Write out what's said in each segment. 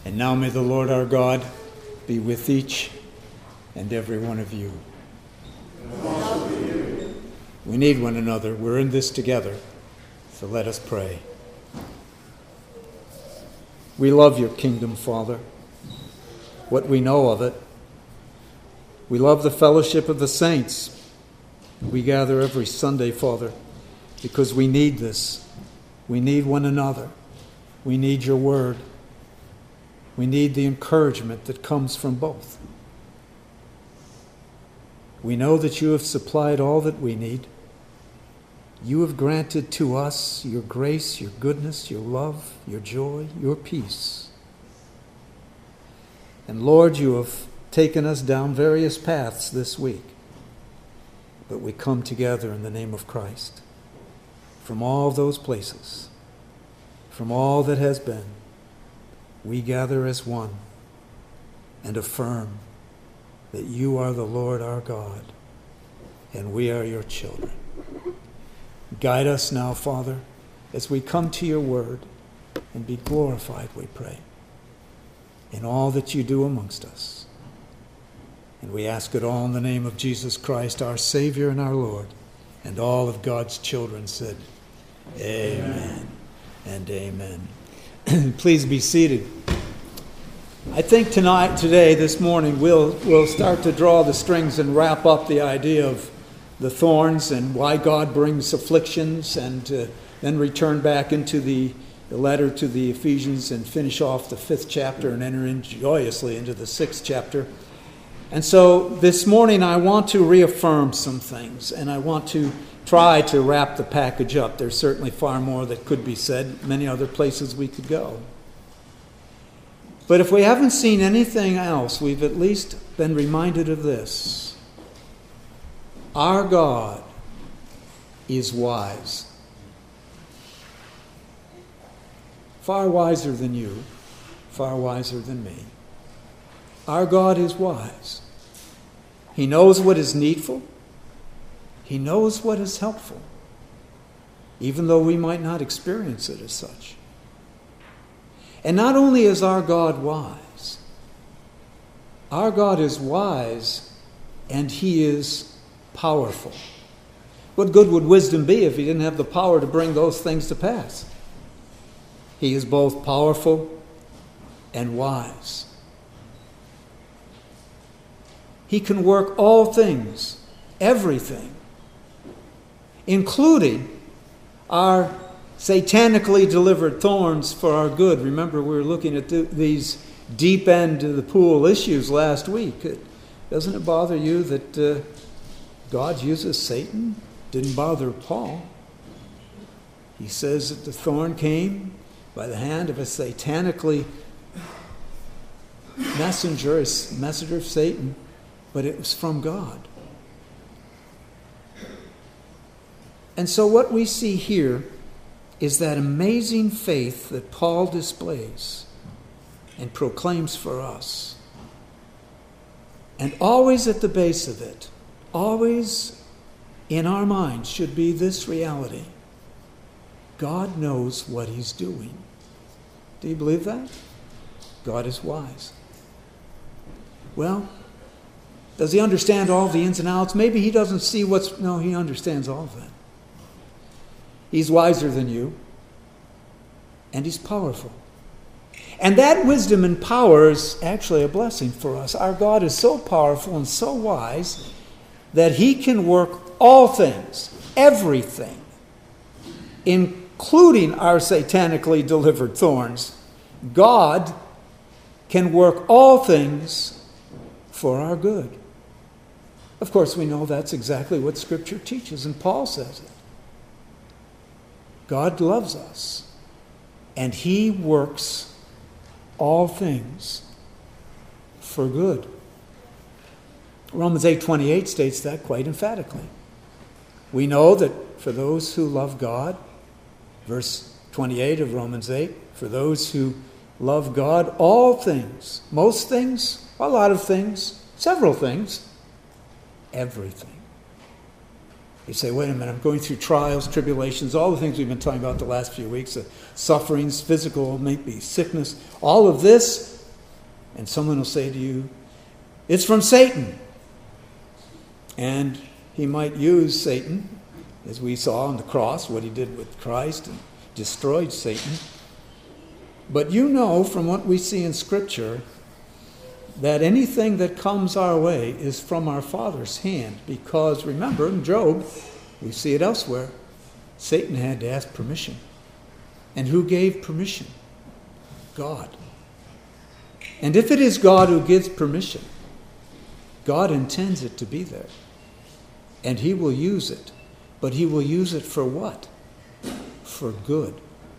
And now may the Lord our God be with each and every one of you. We need one another. We're in this together. So let us pray. We love your kingdom, Father, what we know of it. We love the fellowship of the saints. We gather every Sunday, Father, because we need this. We need one another. We need your word. We need the encouragement that comes from both. We know that you have supplied all that we need. You have granted to us your grace, your goodness, your love, your joy, your peace. And Lord, you have taken us down various paths this week. But we come together in the name of Christ. From all those places, from all that has been, we gather as one and affirm that you are the Lord our God and we are your children. Guide us now, Father, as we come to your word, and be glorified, we pray, in all that you do amongst us. And we ask it all in the name of Jesus Christ, our Savior and our Lord. And all of God's children said, Amen and amen. Please be seated. I think this morning, we'll start to draw the strings and wrap up the idea of the thorns and why God brings afflictions, and then return back into the letter to the Ephesians and finish off the 5th chapter and enter in joyously into the 6th chapter. And so this morning I want to reaffirm some things, and I want to try to wrap the package up. There's certainly far more that could be said, many other places we could go. But if we haven't seen anything else, we've at least been reminded of this. Our God is wise. Far wiser than you, far wiser than me. Our God is wise. He knows what is needful. He knows what is helpful, even though we might not experience it as such. And not only is our God wise, our God is wise and he is powerful. What good would wisdom be if he didn't have the power to bring those things to pass? He is both powerful and wise. He can work all things, everything, including our satanically delivered thorns for our good. Remember, we were looking at these deep end of the pool issues last week. Doesn't it bother you that God uses Satan? Didn't bother Paul. He says that the thorn came by the hand of a satanically messenger of Satan, but it was from God. And so what we see here is that amazing faith that Paul displays and proclaims for us. And always at the base of it, always in our minds should be this reality. God knows what he's doing. Do you believe that? God is wise. Well, does he understand all the ins and outs? Maybe he doesn't see no, he understands all of that. He's wiser than you, and he's powerful. And that wisdom and power is actually a blessing for us. Our God is so powerful and so wise that he can work all things, everything, including our satanically delivered thorns. God can work all things for our good. Of course, we know that's exactly what Scripture teaches, and Paul says it. God loves us, and he works all things for good. Romans 8:28 states that quite emphatically. We know that for those who love God, verse 28 of Romans 8, for those who love God, all things, most things, a lot of things, several things, everything. You say, wait a minute, I'm going through trials, tribulations, all the things we've been talking about the last few weeks, sufferings, physical, maybe sickness, all of this, And someone will say to you, it's from Satan. And he might use Satan, as we saw on the cross, what he did with Christ and destroyed Satan. But you know from what we see in Scripture that anything that comes our way is from our Father's hand. Because remember, in Job, we see it elsewhere, Satan had to ask permission. And who gave permission? God. And if it is God who gives permission, God intends it to be there. And he will use it. But he will use it for what? For good.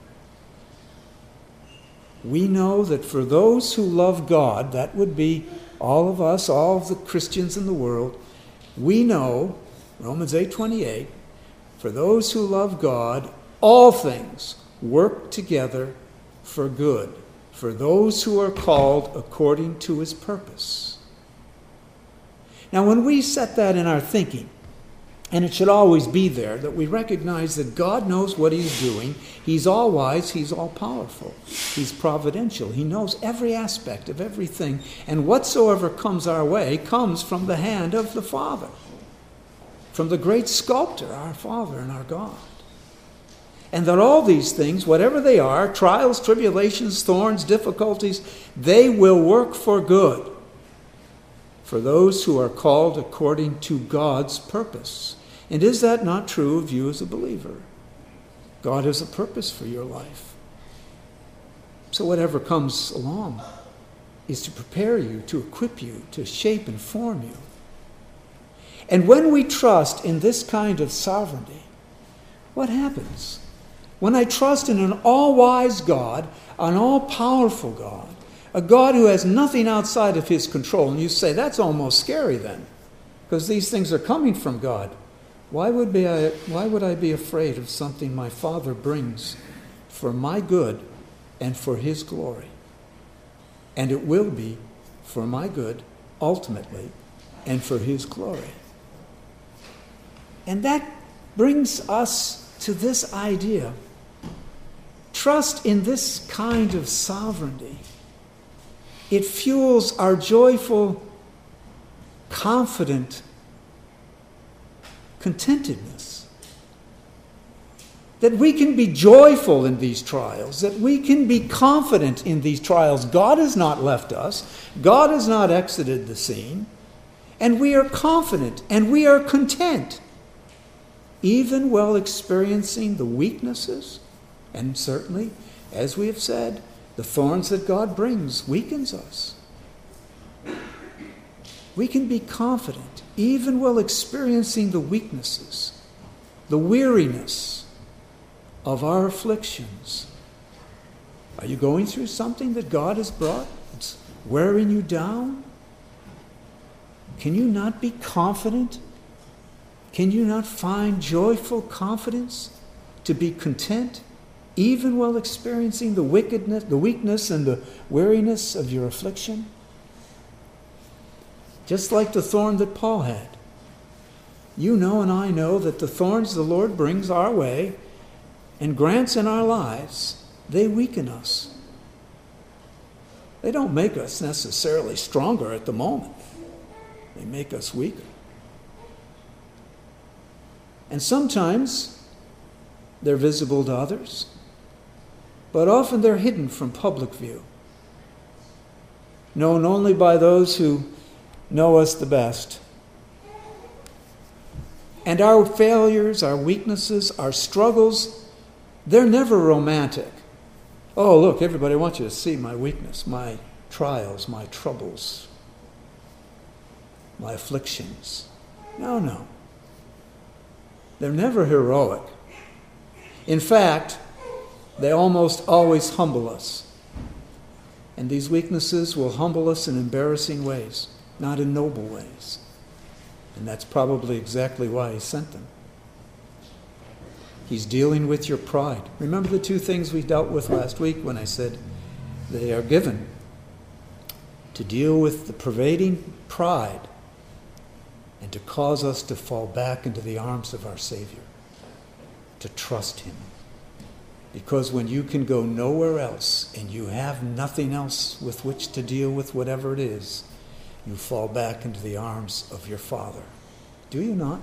We know that for those who love God, that would be all of us, all of the Christians in the world, we know, Romans 8:28, for those who love God, all things work together for good, for those who are called according to his purpose. Now, when we set that in our thinking, and it should always be there, that we recognize that God knows what he's doing. He's all wise. He's all powerful. He's providential. He knows every aspect of everything. And whatsoever comes our way comes from the hand of the Father, from the great sculptor, our Father and our God. And that all these things, whatever they are, trials, tribulations, thorns, difficulties, they will work for good for those who are called according to God's purpose. And is that not true of you as a believer? God has a purpose for your life. So whatever comes along is to prepare you, to equip you, to shape and form you. And when we trust in this kind of sovereignty, what happens? When I trust in an all-wise God, an all-powerful God, a God who has nothing outside of his control, and you say, that's almost scary then, because these things are coming from God. Why would I be afraid of something my Father brings for my good and for his glory? And it will be for my good, ultimately, and for his glory. And that brings us to this idea. Trust in this kind of sovereignty. It fuels our joyful, confident contentedness. That we can be joyful in these trials, that we can be confident in these trials. God has not left us. God has not exited the scene. And we are confident and we are content, even while experiencing the weaknesses. And certainly, as we have said, the thorns that God brings weakens us. We can be confident even while experiencing the weaknesses, the weariness of our afflictions. Are you going through something that God has brought? It's wearing you down? Can you not be confident? Can you not find joyful confidence to be content even while experiencing the weakness and the weariness of your affliction? Just like the thorn that Paul had. You know and I know that the thorns the Lord brings our way and grants in our lives, they weaken us. They don't make us necessarily stronger at the moment. They make us weaker. And sometimes they're visible to others, but often they're hidden from public view, known only by those who know us the best. And our failures, our weaknesses, our struggles, they're never romantic. Oh, look, everybody wants you to see my weakness, my trials, my troubles, my afflictions. No. They're never heroic. In fact, they almost always humble us. And these weaknesses will humble us in embarrassing ways, not in noble ways. And that's probably exactly why he sent them. He's dealing with your pride. Remember the two things we dealt with last week when I said they are given to deal with the pervading pride and to cause us to fall back into the arms of our Savior, to trust him. Because when you can go nowhere else and you have nothing else with which to deal with whatever it is, you fall back into the arms of your Father. Do you not?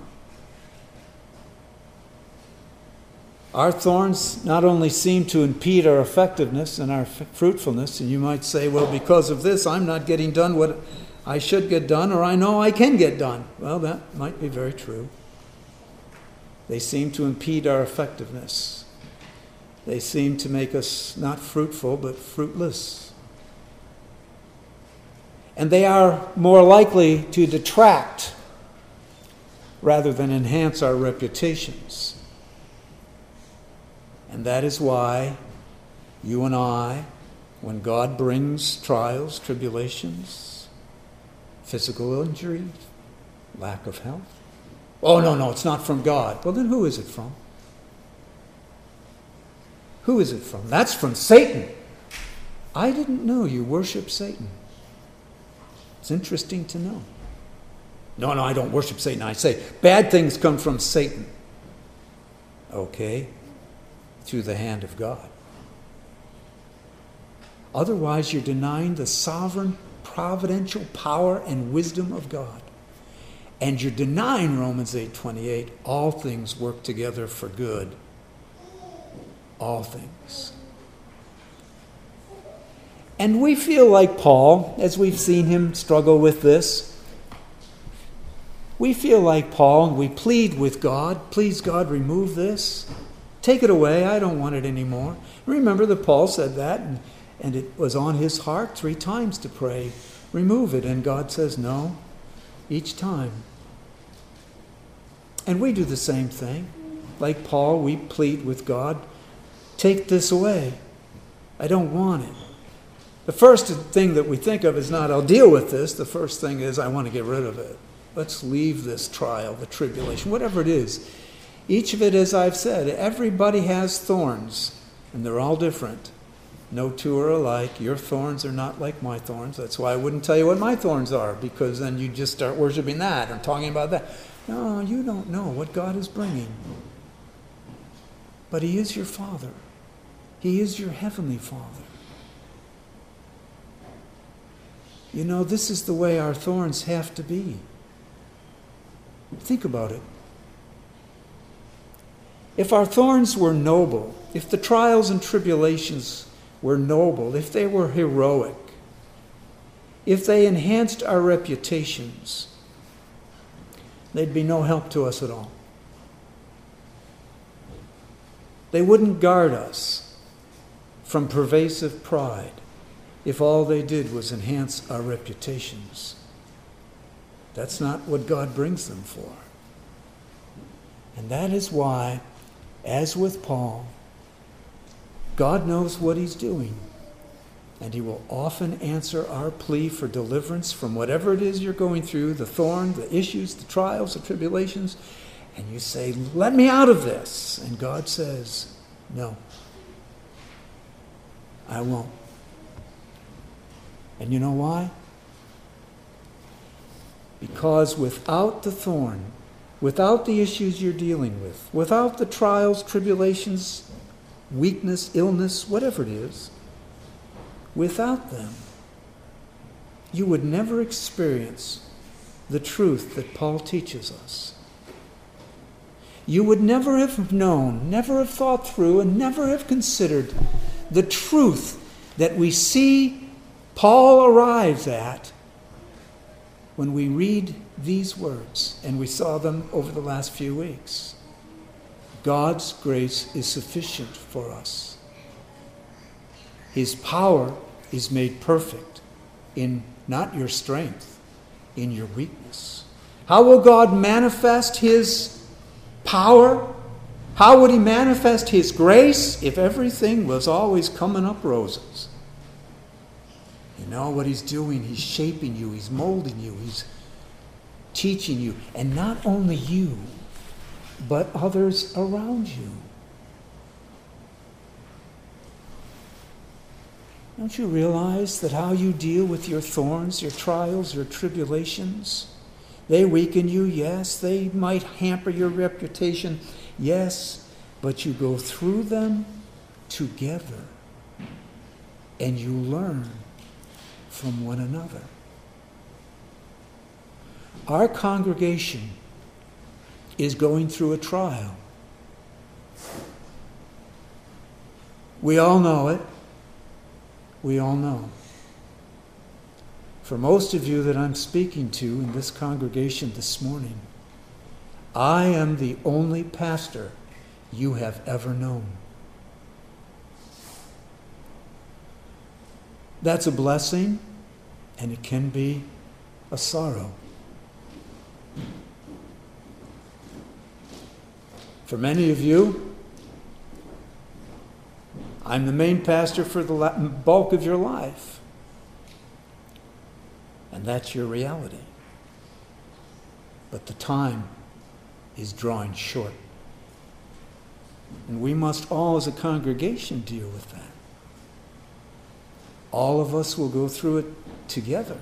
Our thorns not only seem to impede our effectiveness and our fruitfulness, and you might say, well, because of this, I'm not getting done what I should get done, or I know I can get done. Well, that might be very true. They seem to impede our effectiveness. They seem to make us not fruitful, but fruitless. And they are more likely to detract rather than enhance our reputations. And that is why you and I, when God brings trials, tribulations, physical injury, lack of health, oh, no, it's not from God. Well, then who is it from? Who is it from? That's from Satan. I didn't know you worship Satan. It's interesting to know. No, I don't worship Satan. I say bad things come from Satan. Okay. Through the hand of God. Otherwise, you're denying the sovereign, providential power and wisdom of God. And you're denying Romans 8:28, all things work together for good. All things. And we feel like Paul, as we've seen him struggle with this, we feel like Paul and we plead with God, please God, remove this. Take it away. I don't want it anymore. Remember that Paul said that, and it was on his heart 3 times to pray, remove it. And God says no, each time. And we do the same thing. Like Paul, we plead with God, take this away. I don't want it. The first thing that we think of is not, I'll deal with this. The first thing is, I want to get rid of it. Let's leave this trial, the tribulation, whatever it is. Each of it, as I've said, everybody has thorns, and they're all different. No two are alike. Your thorns are not like my thorns. That's why I wouldn't tell you what my thorns are, because then you just start worshiping that and talking about that. No, you don't know what God is bringing. But He is your Father. He is your Heavenly Father. You know, this is the way our thorns have to be. Think about it. If our thorns were noble, if the trials and tribulations were noble, if they were heroic, if they enhanced our reputations, they'd be no help to us at all. They wouldn't guard us from pervasive pride if all they did was enhance our reputations. That's not what God brings them for. And that is why, as with Paul, God knows what He's doing, and He will often answer our plea for deliverance from whatever it is you're going through, the thorn, the issues, the trials, the tribulations, and you say, let me out of this. And God says, no, I won't. And you know why? Because without the thorn, without the issues you're dealing with, without the trials, tribulations, weakness, illness, whatever it is, without them, you would never experience the truth that Paul teaches us. You would never have known, never have thought through, and never have considered the truth that we see Paul arrives at when we read these words, and we saw them over the last few weeks. God's grace is sufficient for us. His power is made perfect in not your strength, in your weakness. How will God manifest His power? How would He manifest His grace if everything was always coming up roses? You know what He's doing? He's shaping you. He's molding you. He's teaching you. And not only you, but others around you. Don't you realize that how you deal with your thorns, your trials, your tribulations, they weaken you, yes. They might hamper your reputation, yes. But you go through them together and you learn from one another. Our congregation is going through a trial. We all know it. We all know. For most of you that I'm speaking to in this congregation this morning, I am the only pastor you have ever known. That's a blessing, and it can be a sorrow. For many of you, I'm the main pastor for the bulk of your life. And that's your reality. But the time is drawing short. And we must all as a congregation deal with that. All of us will go through it together.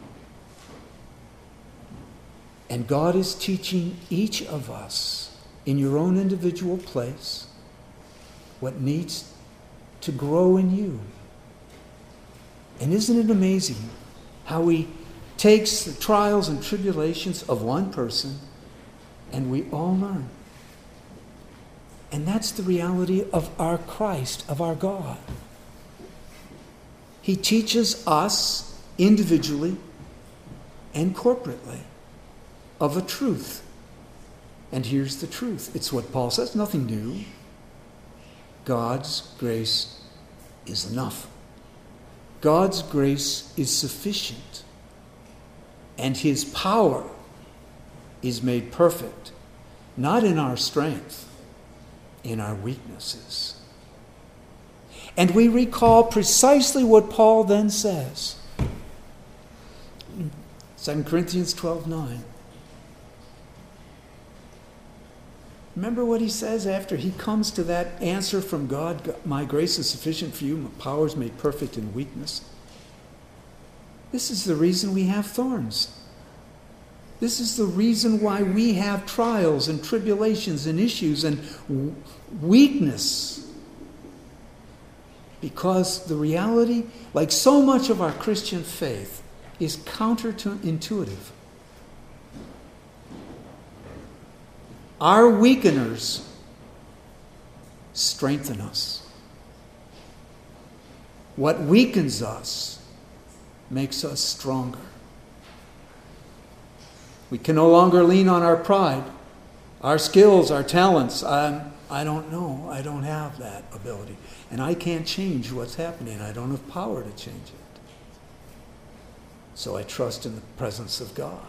And God is teaching each of us in your own individual place what needs to grow in you. And isn't it amazing how He takes the trials and tribulations of one person and we all learn? And that's the reality of our Christ, of our God. He teaches us individually and corporately of a truth. And here's the truth. It's what Paul says, nothing new. God's grace is enough. God's grace is sufficient. And His power is made perfect, not in our strength, in our weaknesses. And we recall precisely what Paul then says. 2 Corinthians 12:9. Remember what he says after he comes to that answer from God, my grace is sufficient for you, my power is made perfect in weakness. This is the reason we have thorns. This is the reason why we have trials and tribulations and issues and weakness. Because the reality, like so much of our Christian faith, is counterintuitive. Our weakeners strengthen us. What weakens us makes us stronger. We can no longer lean on our pride, our skills, our talents. I don't know. I don't have that ability. And I can't change what's happening. I don't have power to change it. So I trust in the presence of God.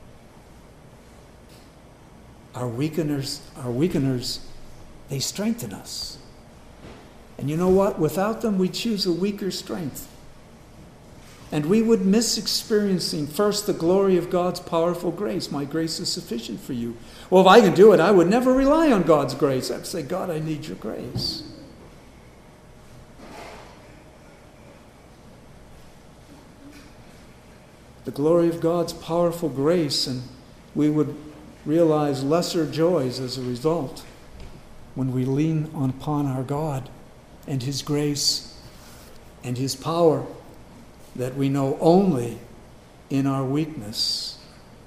Our weakeners, they strengthen us. And you know what? Without them, we choose a weaker strength. And we would miss experiencing first the glory of God's powerful grace. My grace is sufficient for you. Well, if I can do it, I would never rely on God's grace. I'd say, God, I need your grace. The glory of God's powerful grace, and we would realize lesser joys as a result when we lean upon our God and His grace and His power that we know only in our weakness.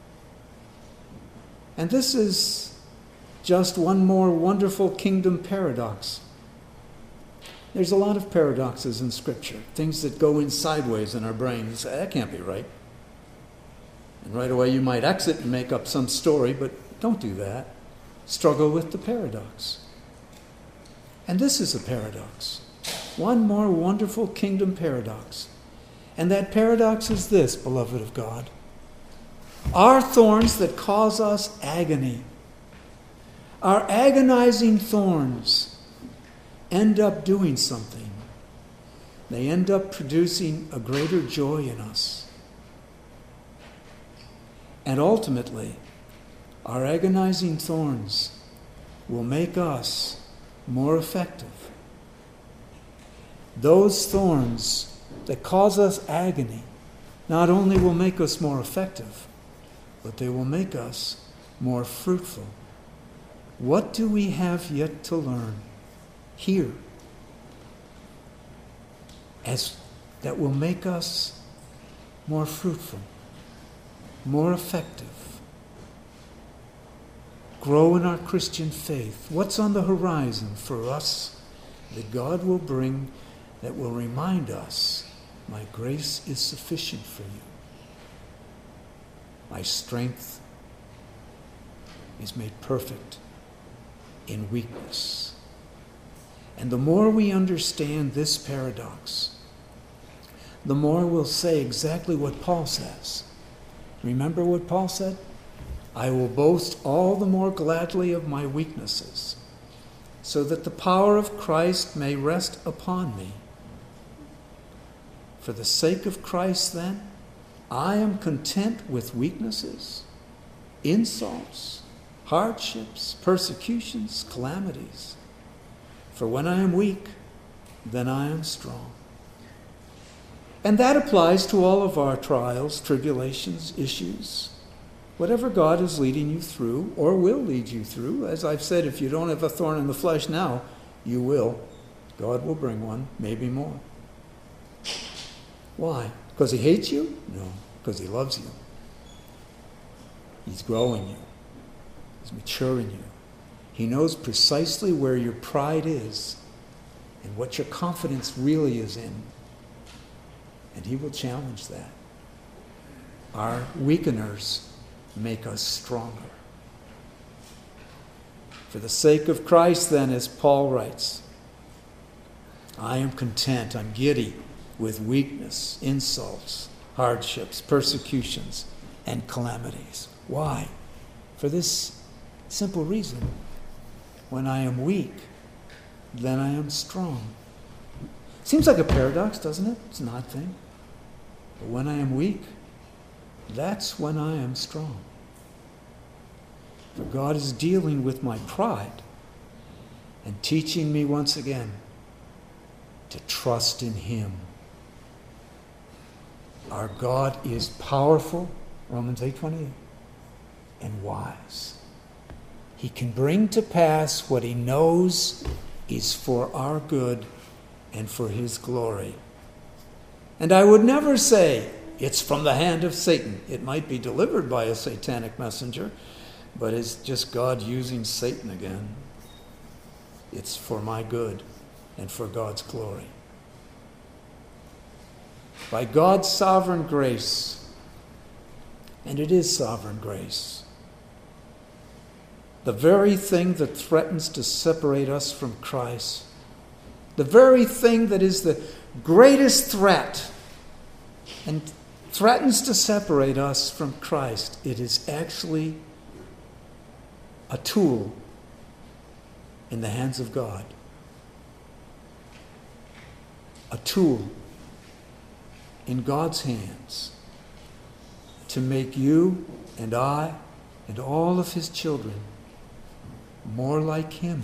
And this is just one more wonderful kingdom paradox. There's a lot of paradoxes in Scripture, things that go in sideways in our brain. You say, that can't be right. And right away you might exit and make up some story, but don't do that. Struggle with the paradox. And this is a paradox. One more wonderful kingdom paradox. And that paradox is this, beloved of God. Our thorns that cause us agony, our agonizing thorns, end up doing something. They end up producing a greater joy in us. And ultimately, our agonizing thorns will make us more effective. Those thorns that cause us agony not only will make us more effective, but they will make us more fruitful. What do we have yet to learn here that will make us more fruitful, more effective, grow in our Christian faith. What's on the horizon for us that God will bring that will remind us, my grace is sufficient for you. My strength is made perfect in weakness. And the more we understand this paradox, the more we'll say exactly what Paul says. Remember what Paul said? I will boast all the more gladly of my weaknesses, so that the power of Christ may rest upon me. For the sake of Christ, then, I am content with weaknesses, insults, hardships, persecutions, calamities. For when I am weak, then I am strong. And that applies to all of our trials, tribulations, issues. Whatever God is leading you through or will lead you through, as I've said, if you don't have a thorn in the flesh now, you will. God will bring one, maybe more. Why? Because he hates you? No, because he loves you. He's growing you. He's maturing you. He knows precisely where your pride is and what your confidence really is in. And he will challenge that. Our weakeners make us stronger. For the sake of Christ, then, as Paul writes, I am content, I'm giddy with weakness, insults, hardships, persecutions, and calamities. Why? For this simple reason. When I am weak, then I am strong. Seems like a paradox, doesn't it? It's an odd thing. But when I am weak, that's when I am strong. For God is dealing with my pride and teaching me once again to trust in him. Our God is powerful, Romans 8:28, and wise. He can bring to pass what he knows is for our good and for his glory. And I would never say it's from the hand of Satan. It might be delivered by a satanic messenger, but it's just God using Satan again. It's for my good and for God's glory. By God's sovereign grace, and it is sovereign grace, the very thing that threatens to separate us from Christ, the very thing that is the greatest threat and threatens to separate us from Christ, it is actually a tool in the hands of God. A tool in God's hands to make you and I and all of his children more like him.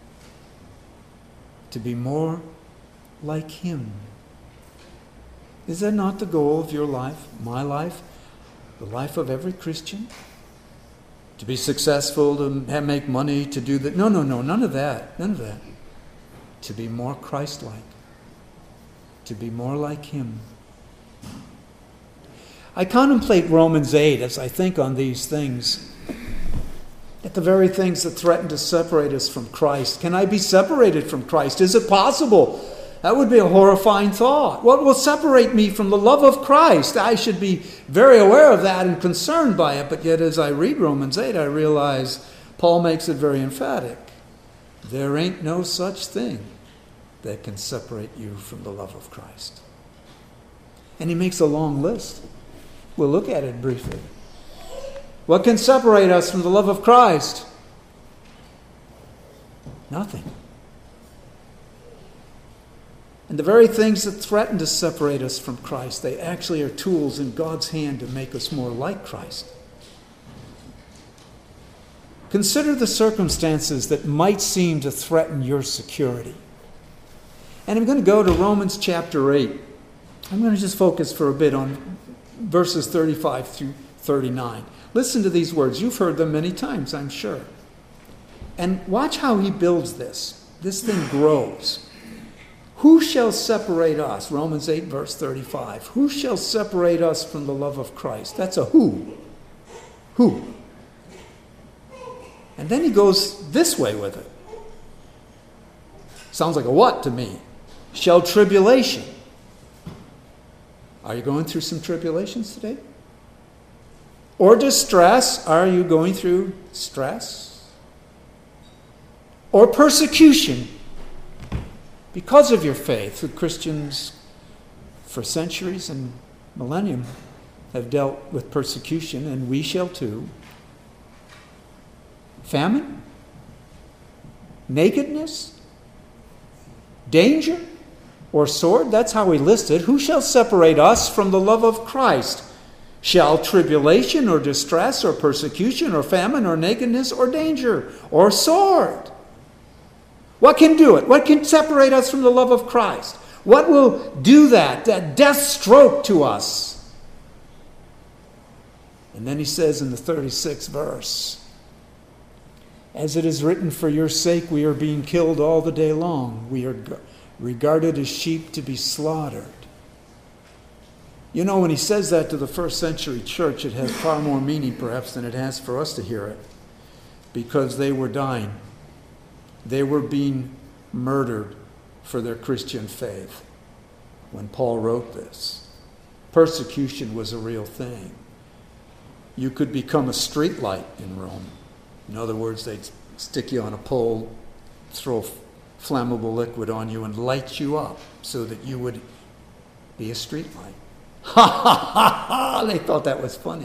To be more like him. Is that not the goal of your life, my life, the life of every Christian? To be successful, to make money, to do that? No, none of that. None of that. To be more Christ-like. To be more like him. I contemplate Romans 8 as I think on these things. At the very things that threaten to separate us from Christ. Can I be separated from Christ? Is it possible? That would be a horrifying thought. What will separate me from the love of Christ? I should be very aware of that and concerned by it. But yet as I read Romans 8, I realize Paul makes it very emphatic. There ain't no such thing that can separate you from the love of Christ. And he makes a long list. We'll look at it briefly. What can separate us from the love of Christ? Nothing. And the very things that threaten to separate us from Christ, they actually are tools in God's hand to make us more like Christ. Consider the circumstances that might seem to threaten your security. And I'm going to go to Romans chapter 8. I'm going to just focus for a bit on verses 35 through 39. Listen to these words. You've heard them many times, I'm sure. And watch how he builds this. This thing grows. Who shall separate us? Romans 8, verse 35. Who shall separate us from the love of Christ? That's a who. Who? And then he goes this way with it. Sounds like a what to me? Shall tribulation. Are you going through some tribulations today? Or distress? Are you going through stress? Or persecution? Because of your faith, the Christians for centuries and millennium have dealt with persecution, and we shall too. Famine? Nakedness? Danger? Or sword? That's how we list it. Who shall separate us from the love of Christ? Shall tribulation or distress or persecution or famine or nakedness or danger or sword? What can do it? What can separate us from the love of Christ? What will do that death stroke to us? And then he says in the 36th verse, as it is written, for your sake we are being killed all the day long. We are regarded as sheep to be slaughtered. You know, when he says that to the first century church, it has far more meaning perhaps than it has for us to hear it. Because they were dying. They were being murdered for their Christian faith when Paul wrote this. Persecution was a real thing. You could become a street light in Rome. In other words, they'd stick you on a pole, throw flammable liquid on you, and light you up so that you would be a street light. Ha ha ha ha! They thought that was funny.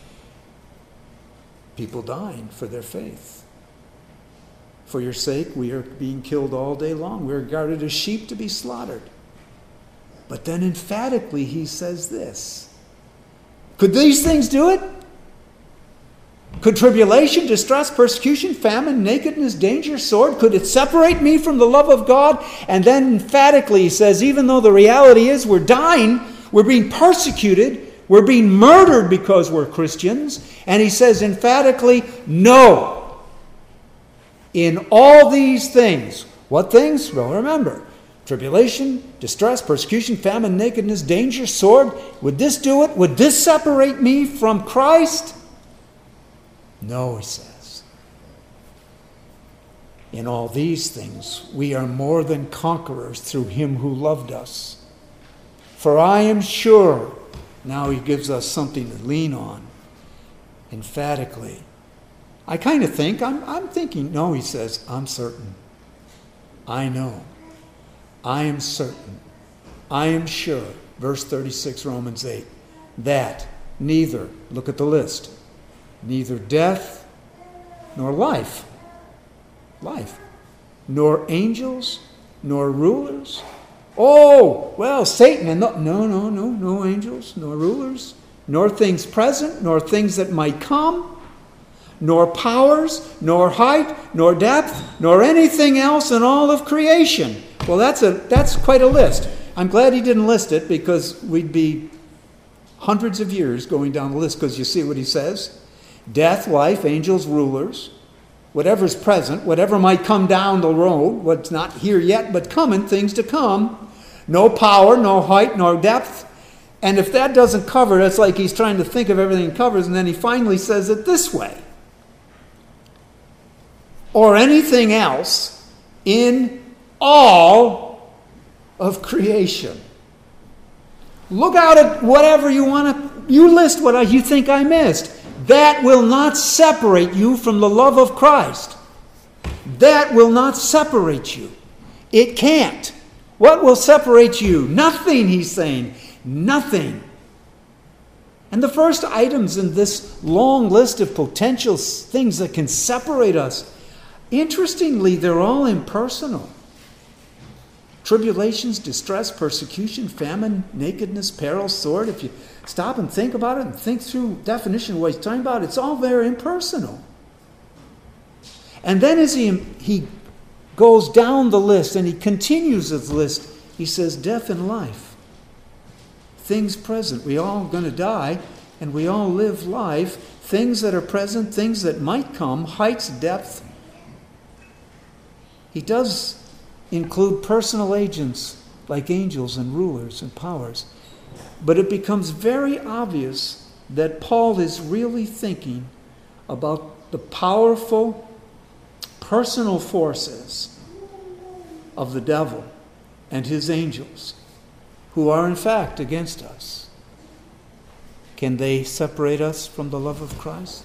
People dying for their faith. For your sake, we are being killed all day long. We are regarded as sheep to be slaughtered. But then emphatically he says this. Could these things do it? Could tribulation, distress, persecution, famine, nakedness, danger, sword, could it separate me from the love of God? And then emphatically he says, even though the reality is we're dying, we're being persecuted, we're being murdered because we're Christians. And he says emphatically, no. In all these things. What things? Well, remember. Tribulation, distress, persecution, famine, nakedness, danger, sword. Would this do it? Would this separate me from Christ? No, he says. In all these things, we are more than conquerors through him who loved us. For I am sure, now he gives us something to lean on, emphatically. I kind of think, I'm thinking, no, he says, I'm certain. I know. I am certain. I am sure, verse 36, Romans 8, that neither, look at the list, neither death nor life, nor angels, nor rulers. Oh, well, Satan, and no angels, nor rulers, nor things present, nor things that might come, nor powers, nor height, nor depth, nor anything else in all of creation. Well, that's quite a list. I'm glad he didn't list it because we'd be hundreds of years going down the list, because you see what he says? Death, life, angels, rulers, whatever's present, whatever might come down the road, what's not here yet but coming, things to come, no power, no height, nor depth. And if that doesn't cover it, it's like he's trying to think of everything he covers, and then he finally says it this way. Or anything else in all of creation. Look out at whatever you want to, you list what you think I missed. That will not separate you from the love of Christ. That will not separate you. It can't. What will separate you? Nothing, he's saying. Nothing. And the first items in this long list of potential things that can separate us, interestingly, they're all impersonal. Tribulations, distress, persecution, famine, nakedness, peril, sword. If you stop and think about it and think through definition of what he's talking about, it's all very impersonal. And then as he goes down the list and he continues his list, he says death and life. Things present. We all going to die and we all live life. Things that are present, things that might come, heights, depth. He does include personal agents like angels and rulers and powers. But it becomes very obvious that Paul is really thinking about the powerful personal forces of the devil and his angels, who are in fact against us. Can they separate us from the love of Christ?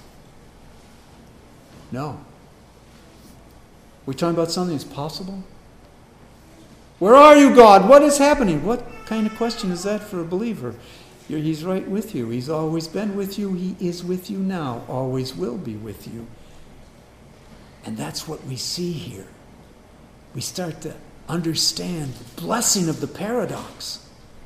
No. We're talking about something that's possible? Where are you, God? What is happening? What kind of question is that for a believer? He's right with you. He's always been with you. He is with you now. Always will be with you. And that's what we see here. We start to understand the blessing of the paradox.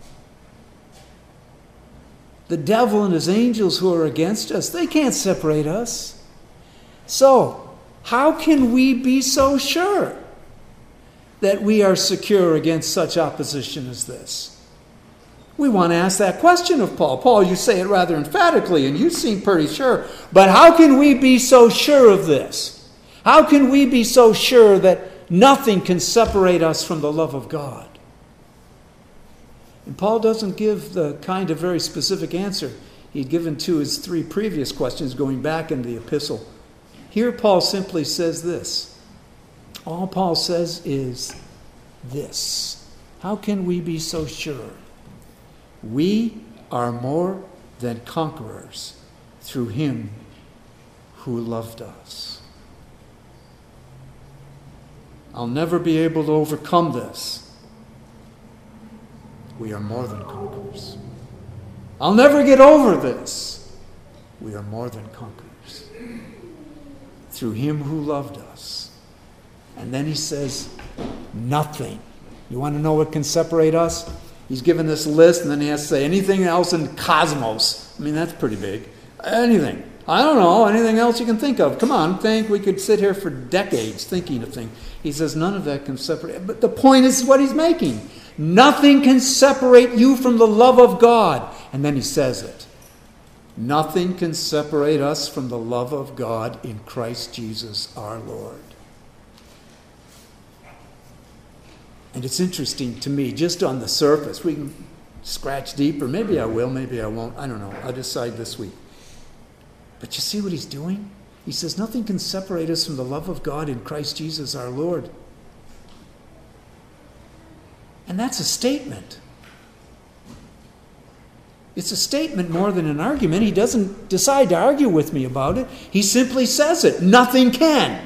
The devil and his angels who are against us, they can't separate us. So, how can we be so sure that we are secure against such opposition as this? We want to ask that question of Paul. Paul, you say it rather emphatically, and you seem pretty sure. But how can we be so sure of this? How can we be so sure that nothing can separate us from the love of God? And Paul doesn't give the kind of very specific answer he'd given to his 3 previous questions going back in the epistle. Here Paul simply says this. All Paul says is this. How can we be so sure? We are more than conquerors through him who loved us. I'll never be able to overcome this. We are more than conquerors. I'll never get over this. We are more than conquerors through him who loved us. And then he says, nothing. You want to know what can separate us? He's given this list, and then he has to say anything else in the cosmos. I mean, that's pretty big. Anything. I don't know. Anything else you can think of. Come on, think. We could sit here for decades thinking of things. He says none of that can separate. But the point is what he's making. Nothing can separate you from the love of God. And then he says it. Nothing can separate us from the love of God in Christ Jesus our Lord. And it's interesting to me, just on the surface, we can scratch deeper. Maybe I will, maybe I won't. I don't know. I'll decide this week. But you see what he's doing? He says, nothing can separate us from the love of God in Christ Jesus our Lord. And that's a statement. It's a statement more than an argument. He doesn't decide to argue with me about it. He simply says it. Nothing can.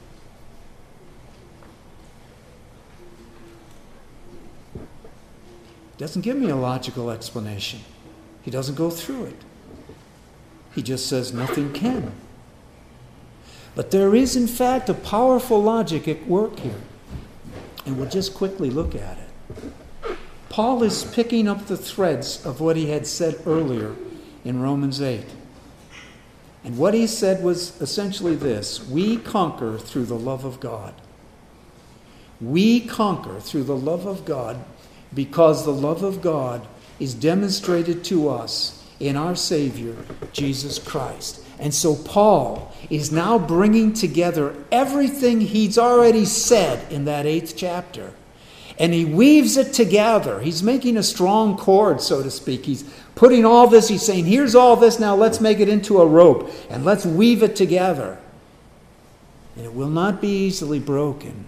Doesn't give me a logical explanation. He doesn't go through it. He just says nothing can. But there is, in fact, a powerful logic at work here. And we'll just quickly look at it. Paul is picking up the threads of what he had said earlier in Romans 8. And what he said was essentially this: we conquer through the love of God. We conquer through the love of God because the love of God is demonstrated to us in our Savior, Jesus Christ. And so Paul is now bringing together everything he's already said in that 8th chapter. And he weaves it together. He's making a strong cord, so to speak. He's putting all this, he's saying, here's all this, now let's make it into a rope. And let's weave it together. And it will not be easily broken.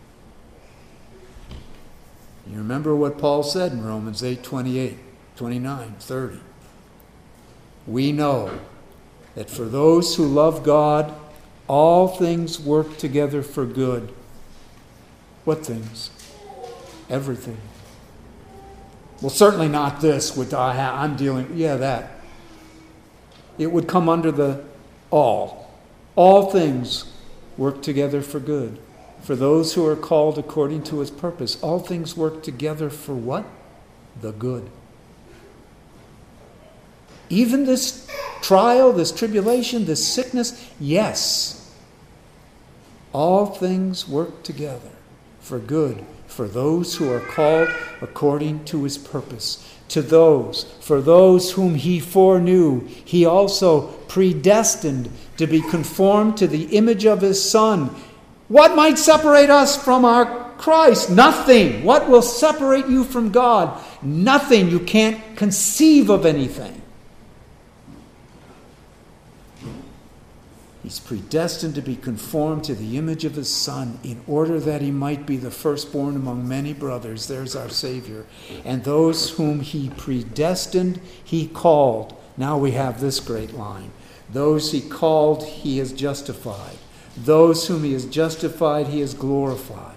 You remember what Paul said in Romans 8:28, 29, 30. We know that for those who love God, all things work together for good. What things? Everything. Well, certainly not this, which I'm dealing, that. It would come under the all. All things work together for good. For those who are called according to his purpose. All things work together for what? The good. Even this trial, this tribulation, this sickness, yes. All things work together for good, for those who are called according to his purpose. For those whom he foreknew, he also predestined to be conformed to the image of his Son. What might separate us from our Christ. Nothing. What will separate you from God? Nothing. You can't conceive of anything. He's predestined to be conformed to the image of his Son in order that he might be the firstborn among many brothers. There's our Savior. And those whom he predestined, he called. Now we have this great line. Those he called, he has justified. Those whom he has justified, he has glorified.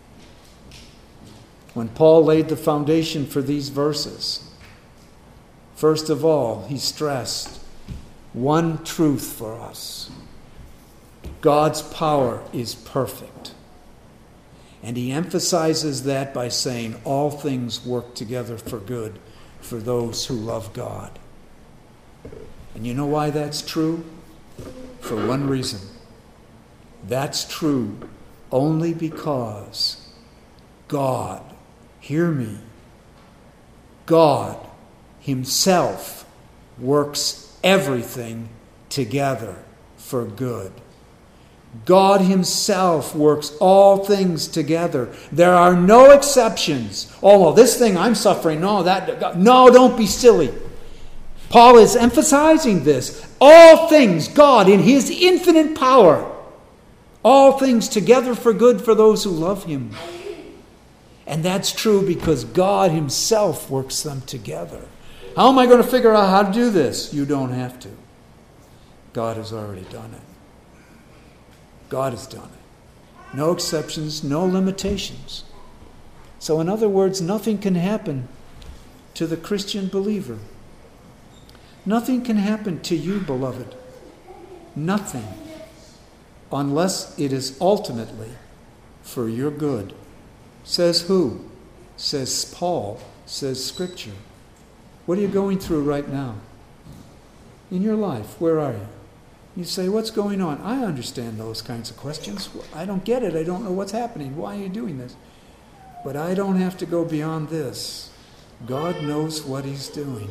When Paul laid the foundation for these verses, first of all, he stressed one truth for us. God's power is perfect. And he emphasizes that by saying all things work together for good for those who love God. And you know why that's true? For one reason. That's true only because God, hear me, God himself works everything together for good. God himself works all things together. There are no exceptions. Oh, well, this thing I'm suffering. No, don't be silly. Paul is emphasizing this. All things, God in his infinite power, all things together for good for those who love him. And that's true because God himself works them together. How am I going to figure out how to do this? You don't have to. God has already done it. God has done it. No exceptions, no limitations. So in other words, nothing can happen to the Christian believer. Nothing can happen to you, beloved. Nothing. Unless it is ultimately for your good. Says who? Says Paul. Says Scripture. What are you going through right now? In your life, where are you? You say, what's going on? I understand those kinds of questions. I don't get it. I don't know what's happening. Why are you doing this? But I don't have to go beyond this. God knows what he's doing.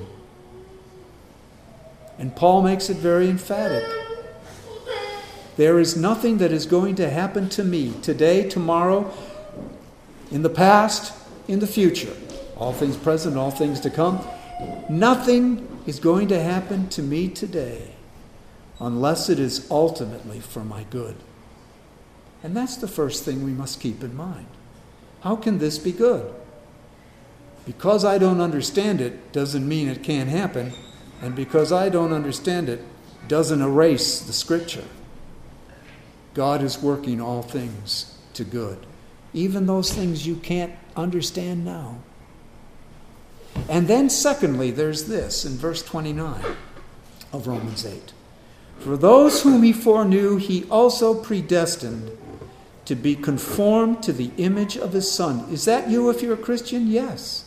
And Paul makes it very emphatic. There is nothing that is going to happen to me today, tomorrow, in the past, in the future. All things present, all things to come. Nothing is going to happen to me today unless it is ultimately for my good. And that's the first thing we must keep in mind. How can this be good? Because I don't understand it doesn't mean it can't happen. And because I don't understand it doesn't erase the Scripture. God is working all things to good. Even those things you can't understand now. And then secondly, there's this in verse 29 of Romans 8. For those whom he foreknew, he also predestined to be conformed to the image of his Son. Is that you if you're a Christian? Yes.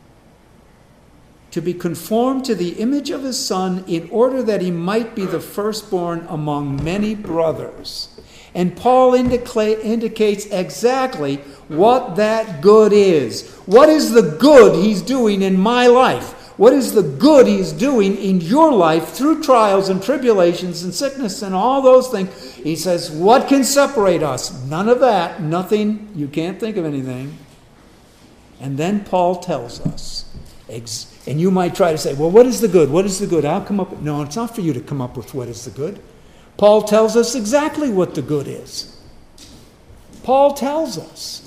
To be conformed to the image of his Son in order that he might be the firstborn among many brothers. And Paul indicates exactly what that good is. What is the good he's doing in my life? What is the good he's doing in your life through trials and tribulations and sickness and all those things? He says, what can separate us? None of that. Nothing. You can't think of anything. And then Paul tells us, and you might try to say, well, what is the good? What is the good? I'll come up with... No, it's not for you to come up with what is the good. Paul tells us exactly what the good is. Paul tells us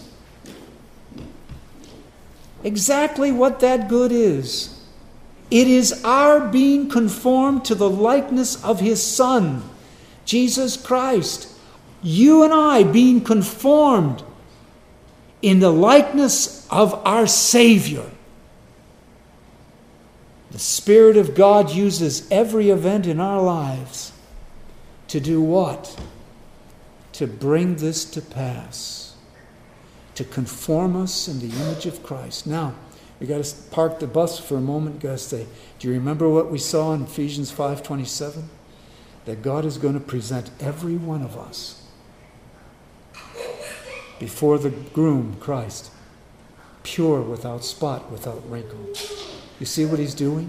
exactly what that good is. It is our being conformed to the likeness of his Son, Jesus Christ. You and I being conformed in the likeness of our Savior. The Spirit of God uses every event in our lives to do what? To bring this to pass. To conform us in the image of Christ. Now, we got to park the bus for a moment. Got to say, do you remember what we saw in Ephesians 5:27? That God is going to present every one of us before the groom, Christ, pure, without spot, without wrinkle. You see what he's doing?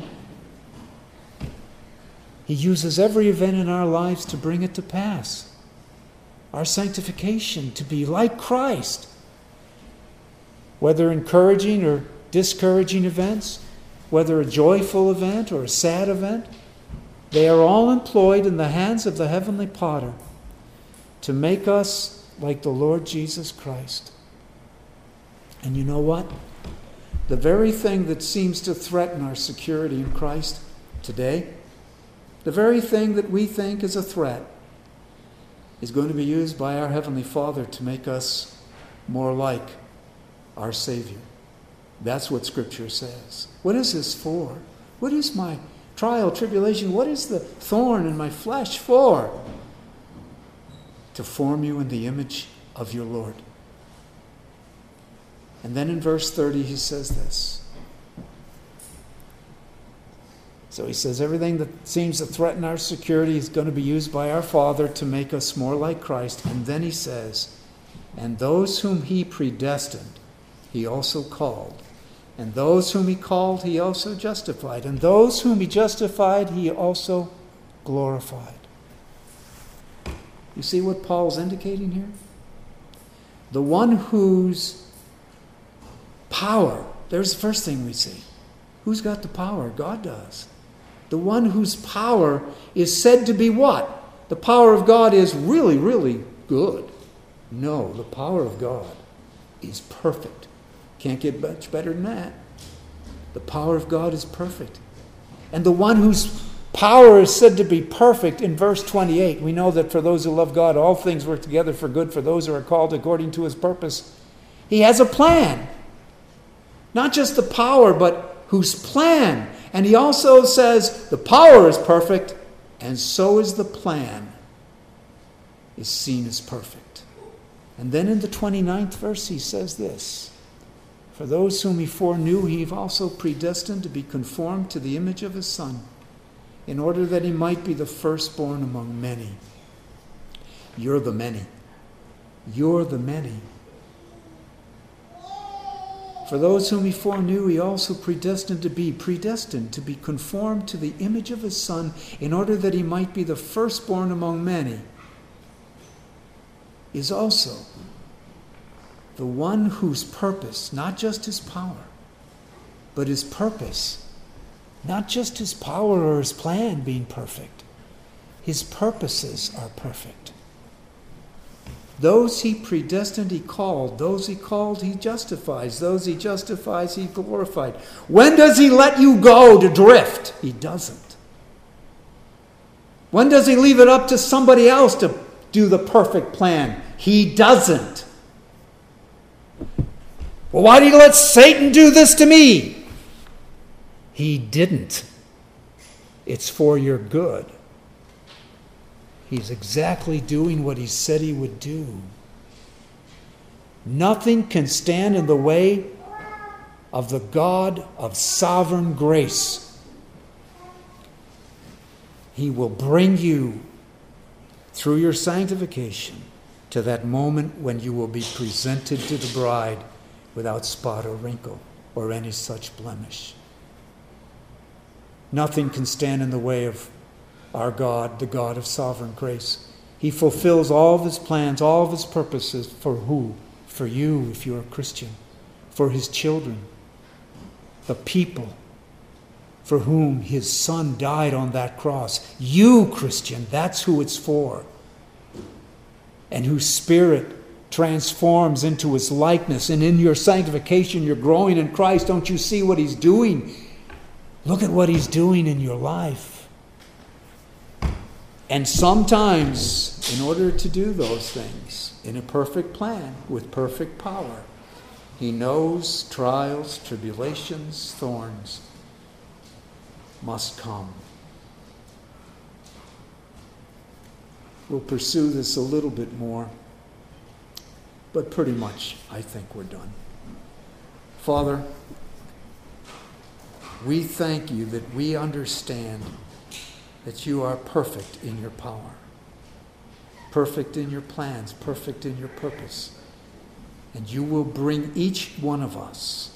He uses every event in our lives to bring it to pass. Our sanctification, to be like Christ. whether encouraging or discouraging events, whether a joyful event or a sad event, they are all employed in the hands of the heavenly potter to make us like the Lord Jesus Christ. And you know what? The very thing that seems to threaten our security in Christ today, the very thing that we think is a threat, is going to be used by our Heavenly Father to make us more like our Savior. That's what Scripture says. What is this for? What is my trial, tribulation? What is the thorn in my flesh for? To form you in the image of your Lord. And then in verse 30 he says this. So he says everything that seems to threaten our security is going to be used by our Father to make us more like Christ. And then he says, and those whom he predestined, he also called. And those whom he called, he also justified. And those whom he justified, he also glorified. You see what Paul's indicating here? The one whose power, there's the first thing we see. Who's got the power? God does. The one whose power is said to be what? The power of God is really, really good. No, the power of God is perfect. Can't get much better than that. The power of God is perfect. And the one whose power is said to be perfect in verse 28, we know that for those who love God, all things work together for good for those who are called according to his purpose. He has a plan. Not just the power, but whose plan. And he also says the power is perfect, and so is the plan is seen as perfect. And then in the 29th verse he says this, for those whom he foreknew, he also predestined to be conformed to the image of his Son, in order that he might be the firstborn among many. You're the many. You're the many. For those whom he foreknew, he also predestined to be conformed to the image of his Son, in order that he might be the firstborn among many, is also the one whose purpose, not just his power, but his purpose, not just his power or his plan being perfect, his purposes are perfect. Those he predestined, he called. Those he called, he justifies. Those he justifies, he glorified. When does he let you go to drift? He doesn't. When does he leave it up to somebody else to do the perfect plan? He doesn't. Well, why did he let Satan do this to me? He didn't. It's for your good. He's exactly doing what he said he would do. Nothing can stand in the way of the God of sovereign grace. He will bring you through your sanctification to that moment when you will be presented to the bride without spot or wrinkle or any such blemish. Nothing can stand in the way of our God, the God of sovereign grace. He fulfills all of his plans, all of his purposes. For who? For you, if you're a Christian. For his children. The people for whom his Son died on that cross. You, Christian, that's who it's for. And whose spirit transforms into his likeness. And in your sanctification, you're growing in Christ. Don't you see what he's doing? Look at what he's doing in your life. And sometimes, in order to do those things, in a perfect plan, with perfect power, he knows trials, tribulations, thorns must come. We'll pursue this a little bit more, but pretty much I think we're done. Father, we thank you that we understand that you are perfect in your power, perfect in your plans, perfect in your purpose. And you will bring each one of us,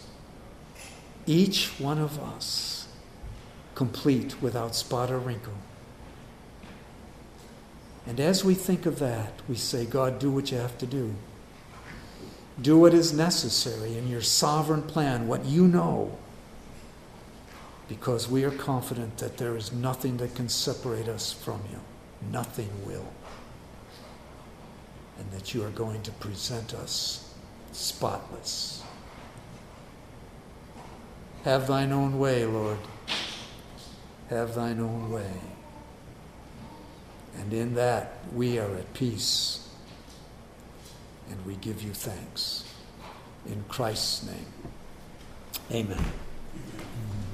complete without spot or wrinkle. And as we think of that, we say, God, do what you have to do. Do what is necessary in your sovereign plan, what you know, because we are confident that there is nothing that can separate us from you. Nothing will. And that you are going to present us spotless. Have thine own way, Lord. Have thine own way. And in that we are at peace. And we give you thanks. In Christ's name. Amen.